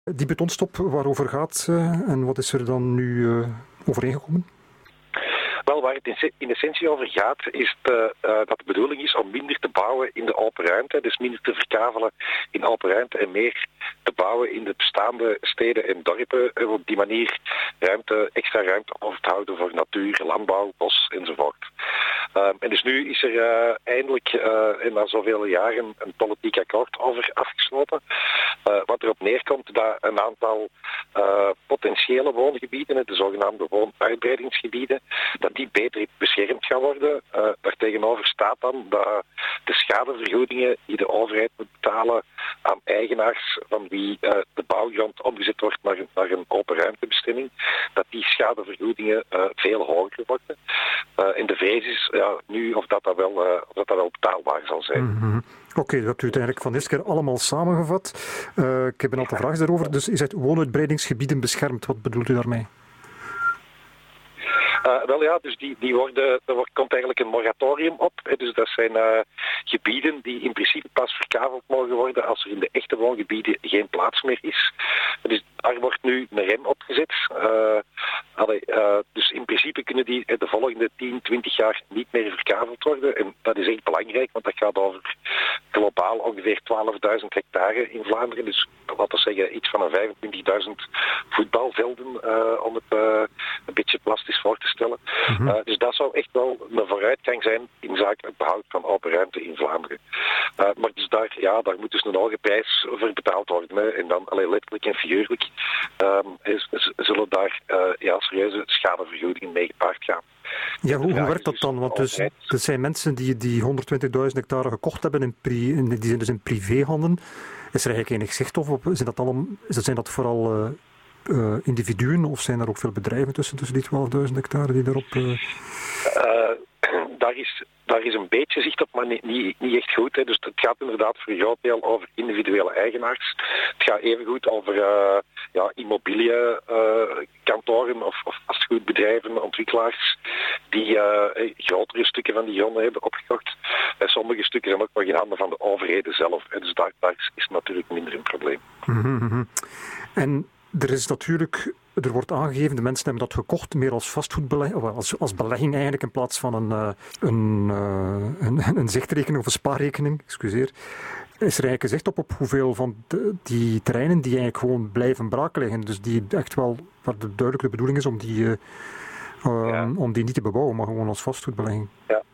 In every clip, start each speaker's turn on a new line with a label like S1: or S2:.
S1: Die betonstop, waarover gaat en wat is er dan nu overeengekomen?
S2: Wel, waar het in essentie over gaat, is dat de bedoeling is om minder te bouwen in de open ruimte. Dus minder te verkavelen in open ruimte en meer te bouwen in de bestaande steden en dorpen. En op die manier extra ruimte over te houden voor natuur, landbouw, bos enzovoort. En dus nu is er eindelijk na zoveel jaren een politiek akkoord over afgesloten. Wat erop neerkomt dat een aantal potentiële woongebieden, de zogenaamde woonuitbreidingsgebieden, dat die beter beschermd gaan worden. Daartegenover staat dan dat de schadevergoedingen die de overheid moet betalen aan eigenaars van wie de bouwgrond omgezet wordt naar een open ruimtebestemming, dat die schadevergoedingen veel hoger worden. En de vrees is nu of dat wel betaalbaar zal zijn.
S1: Mm-hmm. Oké, dat hebt u uiteindelijk van de eerste keer allemaal samengevat. Ik heb een aantal vragen daarover. Dus u zegt woonuitbreidingsgebieden beschermd. Wat bedoelt u daarmee?
S2: Dus er komt eigenlijk een moratorium op. Dus dat zijn gebieden die in principe pas verkaveld mogen worden als er in de echte woongebieden geen plaats meer is. Dus daar wordt nu een rem op gezet. Dus in principe kunnen die de volgende 10, 20 jaar niet meer verkaveld worden. En dat is echt belangrijk, want dat gaat over globaal ongeveer 12.000 hectare in Vlaanderen. Dus laten we zeggen iets van 25.000 voetbalvelden, om het een beetje plastisch voor te stellen. Mm-hmm. Dus dat zou echt wel een vooruitgang zijn in zaken het behoud van open ruimte in Vlaanderen. Maar dus daar moet dus een hoge prijs voor betaald worden. Hè. En dan letterlijk en figuurlijk zullen daar serieuze schadevergoedingen mee gepaard gaan.
S1: Ja, hoe werkt dat dan? Want dus, er zijn mensen die 120.000 hectare gekocht hebben, die zijn dus in privéhanden. Is er eigenlijk enig zicht op? Zijn dat vooral individuen of zijn er ook veel bedrijven tussen die 12.000 hectare die daarop...
S2: Daar is een beetje zicht op, maar niet echt goed. Hè. Dus het gaat inderdaad voor een groot deel over individuele eigenaars. Het gaat evengoed over immobiliënkantoren of vastgoedbedrijven, ontwikkelaars, die grotere stukken van die gronden hebben opgekocht. En sommige stukken zijn ook nog in handen van de overheden zelf. En dus daar is natuurlijk minder een probleem.
S1: Mm-hmm. En er wordt aangegeven, de mensen hebben dat gekocht meer als vastgoedbelegging, als belegging eigenlijk, in plaats van een zichtrekening of een spaarrekening, excuseer. Is er eigenlijk gezegd op hoeveel van die terreinen die eigenlijk gewoon blijven braak liggen, dus die echt wel, waar duidelijk de bedoeling is om die niet te bebouwen, maar gewoon als vastgoedbelegging.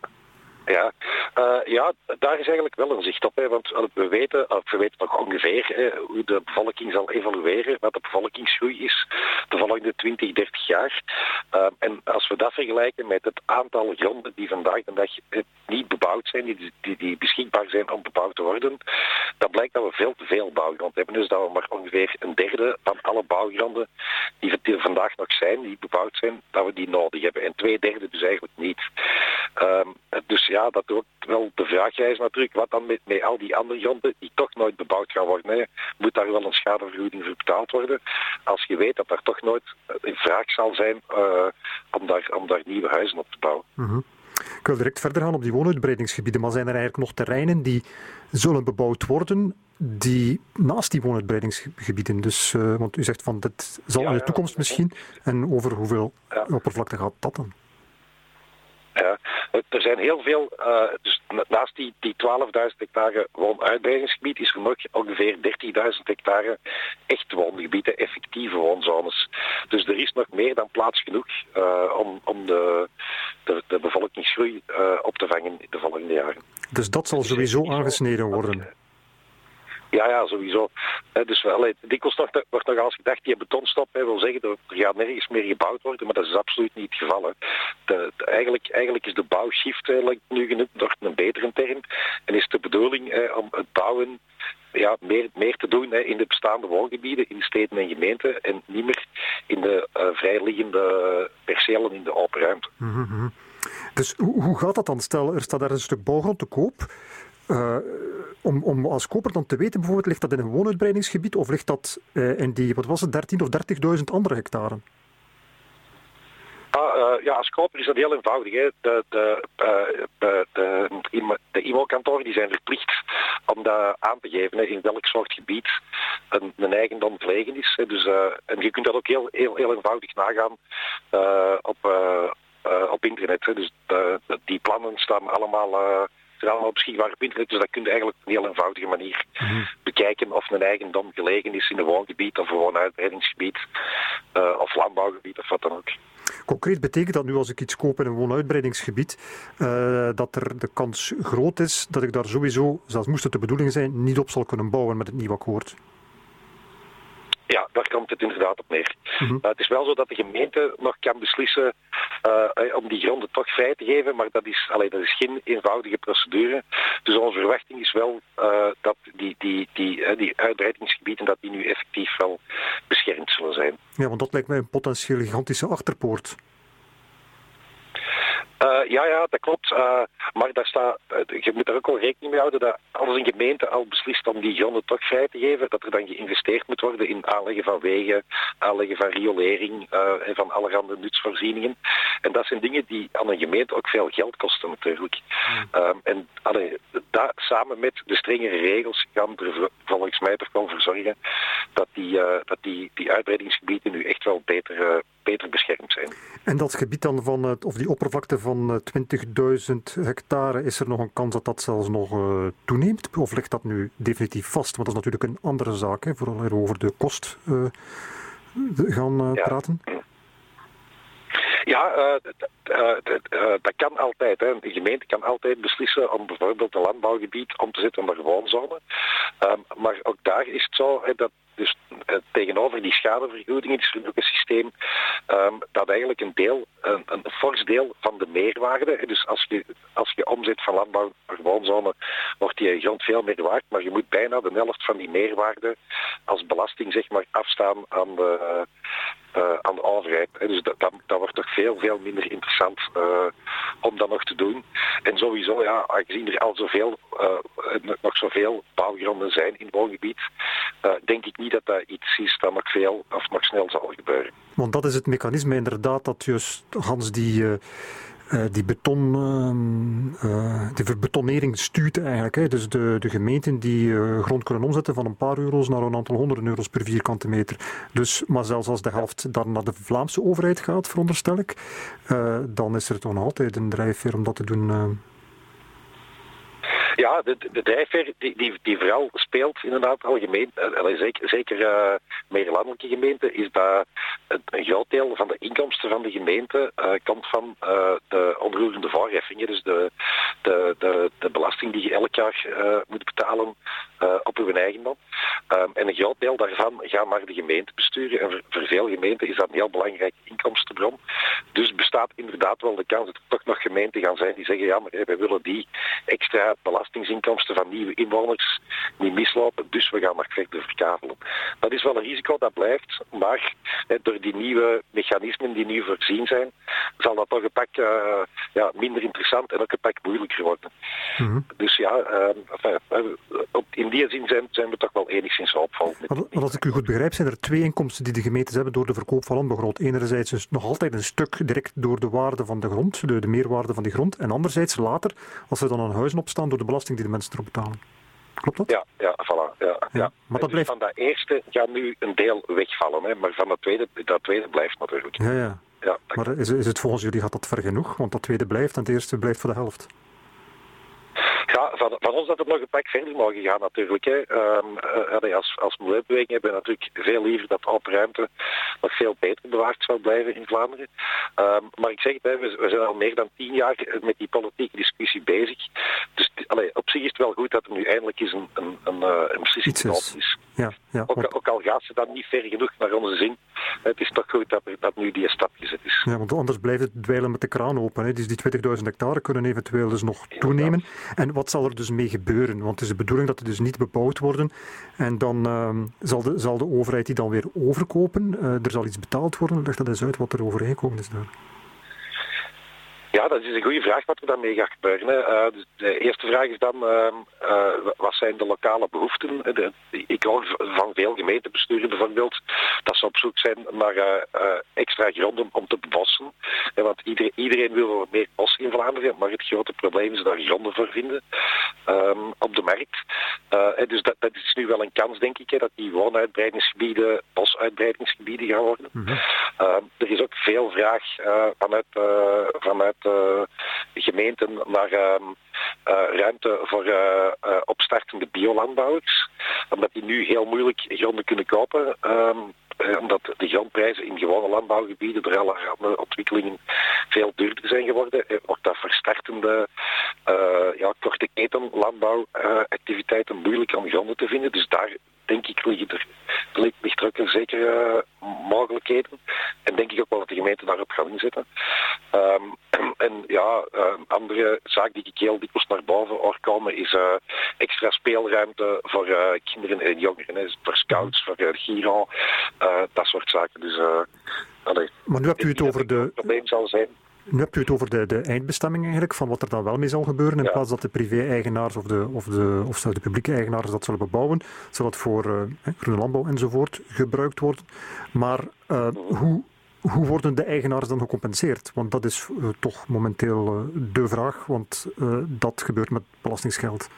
S2: Daar is eigenlijk wel een zicht op. Hè, want we weten nog ongeveer hoe de bevolking zal evolueren, wat de bevolkingsgroei is de volgende 20, 30 jaar. En als we dat vergelijken met het aantal gronden die vandaag de dag niet bebouwd zijn, die beschikbaar zijn om bebouwd te worden, dan blijkt dat we veel te veel bouwgrond hebben. Dus dat we maar ongeveer een derde van alle bouwgronden die vandaag nog zijn, die bebouwd zijn, dat we die nodig hebben. En 2/3 dus eigenlijk niet. Dus dat wordt wel de vraag is natuurlijk, wat dan met al die andere gronden die toch nooit bebouwd gaan worden. Hè? Moet daar wel een schadevergoeding voor betaald worden? Als je weet dat daar toch nooit een vraag zal zijn om daar nieuwe huizen op te bouwen.
S1: Mm-hmm. Ik wil direct verder gaan op die woonuitbreidingsgebieden, maar zijn er eigenlijk nog terreinen die zullen bebouwd worden die naast die woonuitbreidingsgebieden? Dus, want u zegt van dit zal in de toekomst misschien. En over hoeveel oppervlakte gaat dat dan?
S2: Ja, er zijn heel veel, dus naast die 12.000 hectare woonuitbreidingsgebied is er nog ongeveer 30.000 hectare echt woongebieden, effectieve woonzones. Dus er is nog meer dan plaats genoeg om de bevolkingsgroei op te vangen in de volgende jaren.
S1: Dus dat zal sowieso aangesneden worden?
S2: Ja, sowieso. Dus dikwijls wordt nog als gedacht, die betonstop wil zeggen dat er gaat nergens meer gebouwd worden, maar dat is absoluut niet het geval. Eigenlijk is de bouwshift nu genoemd door een betere term en is de bedoeling om het bouwen meer te doen in de bestaande woongebieden, in steden en gemeenten en niet meer in de vrijliggende percelen in de open ruimte.
S1: Mm-hmm. Dus hoe gaat dat dan? Stel, er staat daar een stuk bouwgrond te koop. Om als koper dan te weten, bijvoorbeeld, ligt dat in een woonuitbreidingsgebied of ligt dat in die, 13.000 of 30.000 andere hectare?
S2: als koper is dat heel eenvoudig. Hè. De IMO-kantoren die zijn verplicht om dat aan te geven, hè, in welk soort gebied een eigendom gelegen is. Hè. Dus, en je kunt dat ook heel eenvoudig nagaan op internet. Hè. Dus die plannen staan allemaal beschikbaar op internet, dus dat kun je eigenlijk op een heel eenvoudige manier bekijken of een eigendom gelegen is in een woongebied of een woonuitbreidingsgebied of landbouwgebied of wat dan ook.
S1: Concreet betekent dat nu als ik iets koop in een woonuitbreidingsgebied, dat er de kans groot is dat ik daar sowieso, zelfs moest het de bedoeling zijn, niet op zal kunnen bouwen met het nieuwe akkoord?
S2: Ja, daar komt het inderdaad op neer. Het is wel zo dat de gemeente nog kan beslissen om die gronden toch vrij te geven, maar dat is geen eenvoudige procedure. Dus onze verwachting is wel dat die uitbreidingsgebieden dat die nu effectief wel beschermd zullen zijn.
S1: Ja, want dat lijkt mij een potentieel gigantische achterpoort.
S2: Ja, dat klopt. Maar daar staat, je moet er ook wel rekening mee houden dat als een gemeente al beslist om die gronden toch vrij te geven, dat er dan geïnvesteerd moet worden in aanleggen van wegen, aanleggen van riolering en van allerhande nutsvoorzieningen. En dat zijn dingen die aan een gemeente ook veel geld kosten natuurlijk. En dat samen met de strengere regels gaan er volgens mij toch wel voor zorgen dat die uitbreidingsgebieden nu echt wel beter beschermd zijn.
S1: En dat gebied dan of die oppervlakte van 20.000 hectare, is er nog een kans dat dat zelfs nog toeneemt? Of ligt dat nu definitief vast? Want dat is natuurlijk een andere zaak, hè, vooral over de kost gaan praten.
S2: Ja, dat kan altijd. Hè. De gemeente kan altijd beslissen om bijvoorbeeld een landbouwgebied om te zetten naar woonzone. Maar ook daar is het zo dat dus tegenover die schadevergoedingen is er ook een systeem dat eigenlijk een fors deel van de meerwaarde, dus als je omzet van landbouw naar woonzone, wordt die grond veel meer waard, maar je moet bijna de helft van die meerwaarde als belasting zeg maar afstaan aan de overheid. Dus dat wordt toch veel minder interessant om dat nog te doen. En sowieso, ja, aangezien er al nog zoveel bouwgronden zijn in het woongebied, denk ik niet dat dat iets is dat nog snel zal gebeuren.
S1: Want dat is het mechanisme inderdaad dat juist Hans die betonering stuurt eigenlijk. Hè. Dus de gemeenten die grond kunnen omzetten van een paar euro's naar een aantal honderden euro's per vierkante meter. Dus, maar zelfs als de helft dan naar de Vlaamse overheid gaat, veronderstel ik, dan is er toch nog altijd een drijfveer om dat te doen.
S2: Ja, de drijfveer die vooral speelt inderdaad algemeen, zeker meer landelijke gemeenten, is dat een groot deel van de inkomsten van de gemeente komt van de onroerende voorheffingen. Dus de belasting die je elk jaar moet betalen op uw eigendom. En een groot deel daarvan gaat naar de gemeentebesturen. En voor veel gemeenten is dat een heel belangrijke inkomstenbron. Dus bestaat inderdaad wel de kans dat er toch nog gemeenten gaan zijn die zeggen, ja, maar wij willen die extra belastingsinkomsten van nieuwe inwoners niet mislopen, dus we gaan nog verder verkavelen. Dat is wel een risico, dat blijft, maar door die nieuwe mechanismen die nu voorzien zijn, zal dat toch een pak minder interessant en ook een pak moeilijker worden. Dus ja, in die zin zijn we toch wel enigszins hoopvol.
S1: Want als ik u goed begrijp, zijn er twee inkomsten die de gemeentes hebben door de verkoop van landbouwgrond. Enerzijds is nog altijd een stuk direct door de waarde van de grond, de meerwaarde van die grond, en anderzijds later, als er dan aan huizen opstaan, door de belasting die de mensen erop betalen. Klopt dat?
S2: Ja, voilà. Ja.
S1: Maar dat blijft...
S2: Van dat eerste gaat nu een deel wegvallen, hè, maar van dat tweede blijft natuurlijk.
S1: Ja. Maar is het volgens jullie, gaat dat ver genoeg? Want dat tweede blijft en het eerste blijft voor de helft.
S2: Ja, van ons dat het nog een pak verder mogen gaan natuurlijk. Hè. Als milieubeweging hebben we natuurlijk veel liever dat open ruimte nog veel beter bewaard zou blijven in Vlaanderen. Maar ik zeg het, we zijn al meer dan 10 jaar met die politieke discussie bezig. Dus op zich is het wel goed dat er nu eindelijk eens een beslissing genomen is.
S1: Ja,
S2: ook al gaat ze dan niet ver genoeg naar onze zin. Het is toch goed dat nu die stap gezet is.
S1: Ja, want anders blijft het dweilen met de kraan open. Hè. Dus die 20.000 hectare kunnen eventueel dus nog toenemen. En wat zal er dus mee gebeuren? Want het is de bedoeling dat die dus niet bebouwd worden. En dan zal de overheid die dan weer overkopen. Er zal iets betaald worden. Leg dat eens uit wat er overeengekomen is daar.
S2: Ja, dat is een goede vraag wat er daarmee gaat gebeuren. Hè. Dus de eerste vraag is dan, wat zijn de lokale behoeften? Ik hoor van veel gemeentebesturen bijvoorbeeld dat ze op zoek zijn naar extra gronden om te bebossen. Want iedereen wil meer bos in Vlaanderen, maar het grote probleem is daar gronden voor vinden op de markt. Dus dat is nu wel een kans, denk ik, dat die woonuitbreidingsgebieden bosuitbreidingsgebieden gaan worden.
S1: Mm-hmm.
S2: Er is ook veel vraag vanuit gemeenten naar ruimte voor opstartende biolandbouwers, omdat die nu heel moeilijk gronden kunnen kopen, omdat de grondprijzen in gewone landbouwgebieden door allerhande ontwikkelingen veel duurder zijn geworden, wordt dat voor startende korte keten landbouwactiviteiten moeilijk om gronden te vinden. Dus daar denk ik ligt er ook een zekere mogelijkheden. En denk ik ook wel dat de gemeente daarop gaat inzetten. Andere zaak die ik heel dikwijls naar boven hoor komen is extra speelruimte voor kinderen en jongeren. Voor scouts, voor Giro, dat soort zaken. Dus,
S1: maar nu hebt u het over
S2: het probleem zal zijn.
S1: Nu hebt u het over de eindbestemming eigenlijk, van wat er dan wel mee zal gebeuren, in plaats dat de privé-eigenaars of de publieke eigenaars dat zullen bebouwen, zal het voor groene landbouw enzovoort gebruikt worden. Maar hoe worden de eigenaars dan gecompenseerd? Want dat is toch momenteel de vraag, want dat gebeurt met belastingsgeld.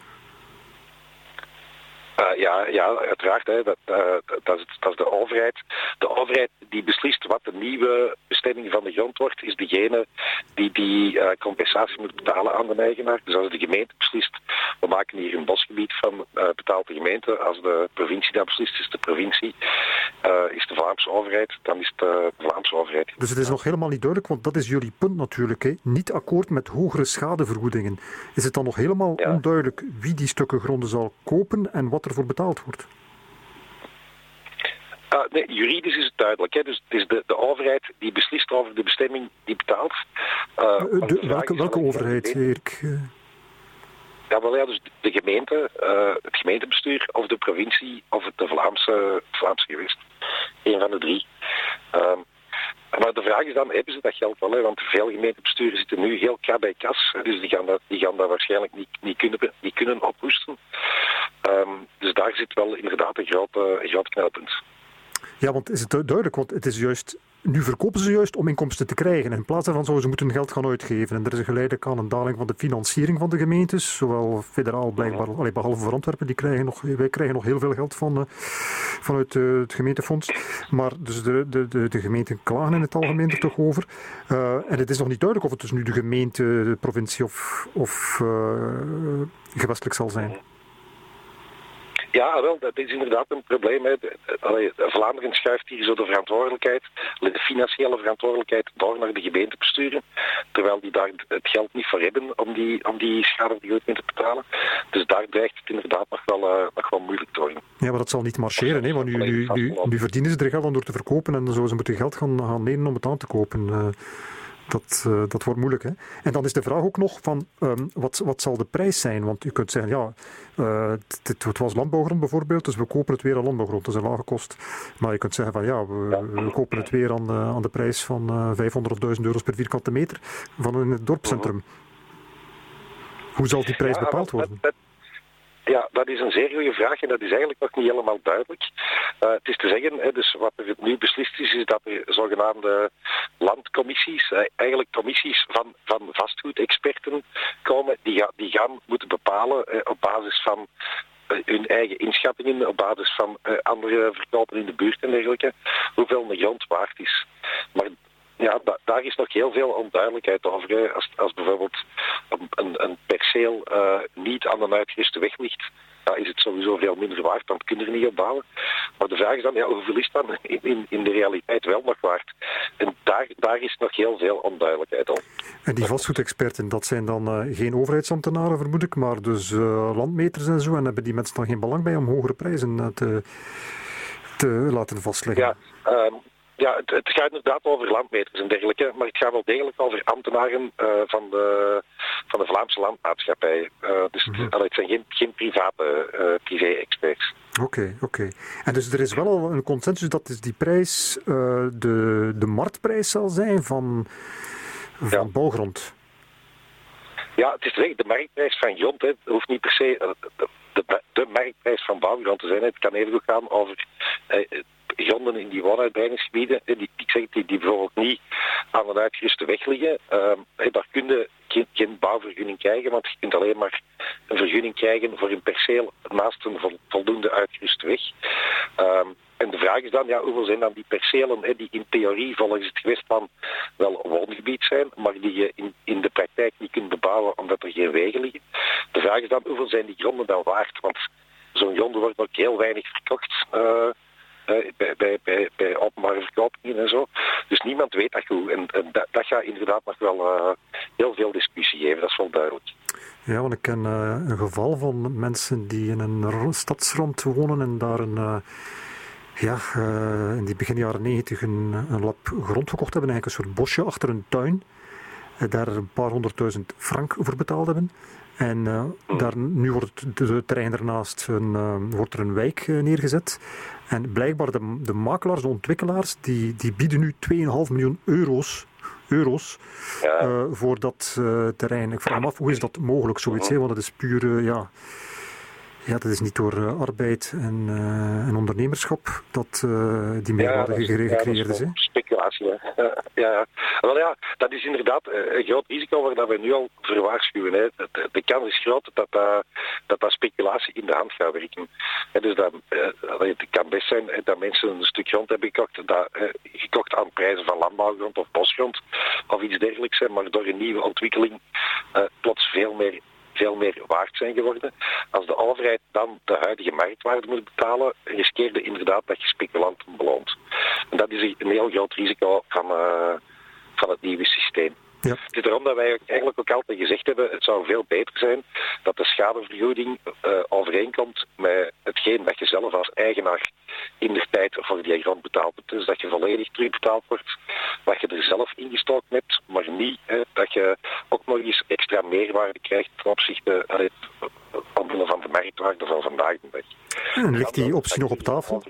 S2: Uiteraard. Dat is de overheid. De overheid die beslist wat de nieuwe bestemming van de grond wordt, is degene die compensatie moet betalen aan de eigenaar. Dus als de gemeente beslist, we maken hier een bosgebied van, betaalt de gemeente. Als de provincie dat beslist, is de provincie. Is de Vlaamse overheid, dan is het de Vlaamse overheid.
S1: Dus het is nog helemaal niet duidelijk, want dat is jullie punt natuurlijk. Hè? Niet akkoord met hogere schadevergoedingen. Is het dan nog helemaal onduidelijk wie die stukken gronden zal kopen en wat er voor betaald wordt?
S2: Nee, juridisch is het duidelijk. Hè. Dus het is de overheid die beslist over de bestemming die betaalt.
S1: Welke overheid, Erik?
S2: Dus de gemeente, het gemeentebestuur of de provincie of het Vlaamse gewest. Eén van de drie. Maar de vraag is dan, hebben ze dat geld wel? Hè? Want veel gemeentebesturen zitten nu heel krap bij kas. Dus die gaan dat waarschijnlijk niet kunnen ophoesten. Dus daar zit wel inderdaad een groot knelpunt.
S1: Ja, want is het duidelijk? Want het is juist, nu verkopen ze juist om inkomsten te krijgen. In plaats daarvan zouden ze moeten geld gaan uitgeven. En er is geleidelijk aan een daling van de financiering van de gemeentes. Zowel federaal blijkbaar, behalve voor Antwerpen, wij krijgen nog heel veel geld vanuit het gemeentefonds. Maar dus de gemeenten klagen in het algemeen er toch over. En het is nog niet duidelijk of het dus nu de gemeente, de provincie of gewestelijk zal zijn.
S2: Ja, wel, dat is inderdaad een probleem. Hè. Vlaanderen schuift hier zo de verantwoordelijkheid, de financiële verantwoordelijkheid door naar de gemeentebesturen, terwijl die daar het geld niet voor hebben om die schadevergoeding te betalen. Dus daar dreigt het inderdaad nog wel moeilijk te worden.
S1: Ja, maar dat zal niet marcheren, hè? Want nu verdienen ze er geld aan door te verkopen en dan zouden ze moeten geld gaan lenen om het aan te kopen. Dat wordt moeilijk. Hè? En dan is de vraag ook nog van wat zal de prijs zijn? Want u kunt zeggen, het was landbouwgrond bijvoorbeeld, dus we kopen het weer aan landbouwgrond. Dat is een lage kost. Maar je kunt zeggen van we kopen het weer aan de prijs van 500 of 1000 euro's per vierkante meter van in het dorpscentrum. Hoe zal die prijs bepaald worden?
S2: Ja, dat is een zeer goede vraag en dat is eigenlijk nog niet helemaal duidelijk. Het is te zeggen, dus wat er nu beslist is dat er zogenaamde landcommissies, eigenlijk commissies van vastgoedexperten komen, die gaan moeten bepalen op basis van hun eigen inschattingen, op basis van andere verkopen in de buurt en dergelijke, hoeveel een grond waard is. Maar ja, daar is nog heel veel onduidelijkheid over. Hè. Als bijvoorbeeld een perceel niet aan een uitgeruste weg ligt, is het sowieso veel minder waard, dan kun je er niet op bouwen. Maar de vraag is dan, hoeveel is dan in de realiteit wel nog waard? En daar is nog heel veel onduidelijkheid op.
S1: En die vastgoedexperten, dat zijn dan geen overheidsambtenaren, vermoed ik, maar dus landmeters en zo, en hebben die mensen dan geen belang bij om hogere prijzen te laten vastleggen?
S2: Ja, het gaat inderdaad over landmeters en dergelijke, maar het gaat wel degelijk over ambtenaren van de Vlaamse landmaatschappij. Dus het zijn geen privé-experts.
S1: Oké. En dus er is wel al een consensus dat dus die prijs de marktprijs zal zijn van bouwgrond.
S2: Ja, het is de marktprijs van grond. Het hoeft niet per se de marktprijs van bouwgrond te zijn. Het kan even goed gaan over gronden in die woonuitbreidingsgebieden, die bijvoorbeeld niet aan een uitgeruste weg liggen, daar kun je geen bouwvergunning krijgen, want je kunt alleen maar een vergunning krijgen voor een perceel naast een voldoende uitgeruste weg. En de vraag is dan, hoeveel zijn dan die percelen die in theorie volgens het gewestplan wel woongebied zijn, maar die je in de praktijk niet kunt bebouwen omdat er geen wegen liggen. De vraag is dan, hoeveel zijn die gronden dan waard? Want zo'n gronden wordt ook heel weinig verkocht bij openbare verkopingen en zo. Dus niemand weet dat goed. En dat gaat inderdaad nog wel heel veel discussie geven, dat is wel duidelijk.
S1: Ja, want ik ken een geval van mensen die in een stadsrand wonen en daar in die begin jaren 90 een lap grond gekocht hebben, eigenlijk een soort bosje achter een tuin. Daar een paar 100.000 frank voor betaald hebben. En nu wordt het terrein ernaast wordt er een wijk neergezet. En blijkbaar de makelaars, de ontwikkelaars, die bieden nu 2,5 miljoen euro's voor dat terrein. Ik vraag me af, hoe is dat mogelijk, zoiets? Want het is puur... dat is niet door arbeid en ondernemerschap dat die meerwaarde gecreëerd is.
S2: Speculatie, hè. Wel dat is inderdaad een groot risico waar we nu al voor waarschuwen. Hè. De kans is groot dat speculatie in de hand gaat werken. Dus het kan best zijn dat mensen een stuk grond hebben gekocht aan prijzen van landbouwgrond of bosgrond of iets dergelijks, maar door een nieuwe ontwikkeling plots veel meer waard zijn geworden. Als de overheid dan de huidige marktwaarde moet betalen, riskeerde inderdaad dat je speculanten beloont. En dat is een heel groot risico van het nieuwe systeem. Ja. Het is daarom dat wij eigenlijk ook altijd gezegd hebben, het zou veel beter zijn dat de schadevergoeding overeenkomt met hetgeen dat je zelf als eigenaar in de tijd voor die grond betaald hebt. Dus dat je volledig terugbetaald wordt wat je er zelf ingestoken hebt, maar niet dat je ook nog eens extra meerwaarde krijgt ten opzichte omwille van de marktwaarde van vandaag de dag.
S1: En ligt die optie nog op tafel?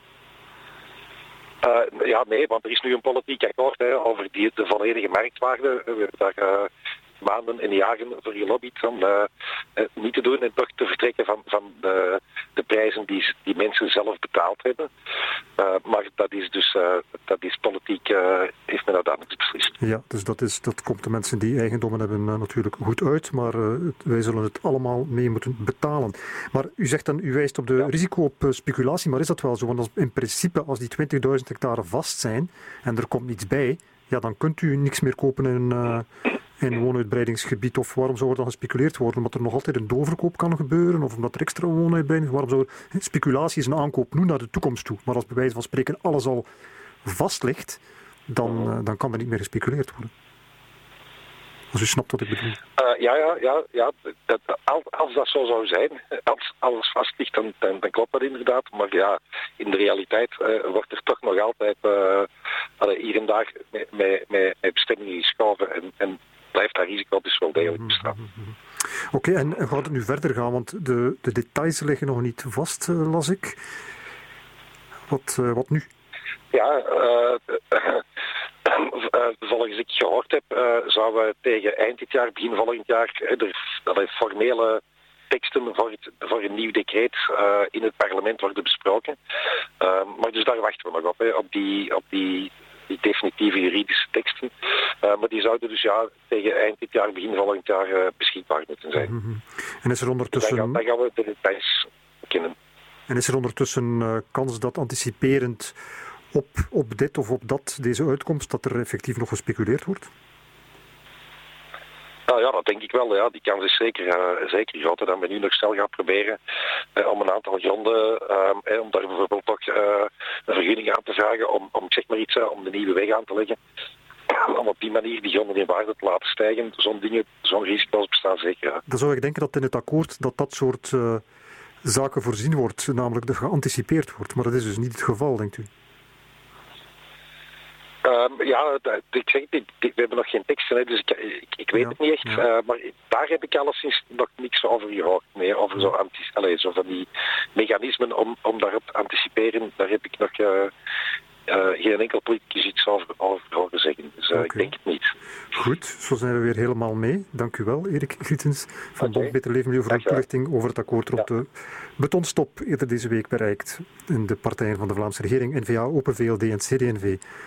S2: Nee, want er is nu een politiek akkoord over de volledige marktwaarde. We hebben daar maanden en jaren voor gelobbyd om niet te doen en toch te vertrekken van de prijzen die mensen zelf betaald hebben. Maar dat is politiek, heeft men dat anders beslist.
S1: Ja, dus dat komt de mensen die eigendommen hebben natuurlijk goed uit, maar wij zullen het allemaal mee moeten betalen. Maar u zegt dan, u wijst op de risico op speculatie, maar is dat wel zo? Want in principe, als die 20.000 hectare vast zijn en er komt niets bij, dan kunt u niks meer kopen in een woonuitbreidingsgebied. Of waarom zou er dan gespeculeerd worden? Omdat er nog altijd een doorverkoop kan gebeuren, of omdat er extra woonuitbreiding... Waarom zou speculatie is een aankoop nu naar de toekomst toe. Maar als bij wijze van spreken alles al vast ligt, dan kan er niet meer gespeculeerd worden. Als u snapt wat ik bedoel.
S2: Als dat zo zou zijn, als alles vast ligt, dan klopt dat inderdaad. Maar in de realiteit wordt er toch nog altijd hier en daar met bestemmingen geschoven en blijft dat risico dus wel degelijk bestaan.
S1: Oké, en gaat het nu verder gaan? Want de details liggen nog niet vast, las ik. Wat nu?
S2: Volgens ik gehoord heb, zouden we tegen eind dit jaar, begin volgend jaar, er formele teksten voor een nieuw decreet in het parlement worden besproken. Maar dus daar wachten we nog op die definitieve juridische teksten. Maar die zouden dus tegen eind dit jaar, begin volgend jaar beschikbaar moeten zijn.
S1: En is er ondertussen...
S2: Dan gaan we de details kennen.
S1: En is er ondertussen kans dat anticiperend op dit of op deze uitkomst, dat er effectief nog gespeculeerd wordt?
S2: Dat denk ik wel. Ja. Die kans is zeker groter dan we nu nog snel gaan proberen om een aantal gronden, om daar bijvoorbeeld toch een vergunning aan te vragen om zeg maar iets, om de nieuwe weg aan te leggen. Om op die manier die gronden in waarde te laten stijgen. Zo'n risico's bestaan zeker. Ja.
S1: Dan zou ik denken dat in het akkoord dat soort zaken voorzien wordt, namelijk dat geanticipeerd wordt. Maar dat is dus niet het geval, denkt u?
S2: Ik zeg, we hebben nog geen teksten, dus ik weet het niet echt. Maar daar heb ik alleszins nog niks over gehoord. Nee, over zo van die mechanismen om daarop te anticiperen, daar heb ik nog geen enkel politicus iets over horen zeggen. Dus ik denk het niet.
S1: Goed, zo zijn we weer helemaal mee. Dank u wel, Erik Grietens van Bond Beter Leefmilieu, voor de toelichting over het akkoord rond de betonstop eerder deze week bereikt. En de partijen van de Vlaamse regering, N-VA, Open VLD en CD&V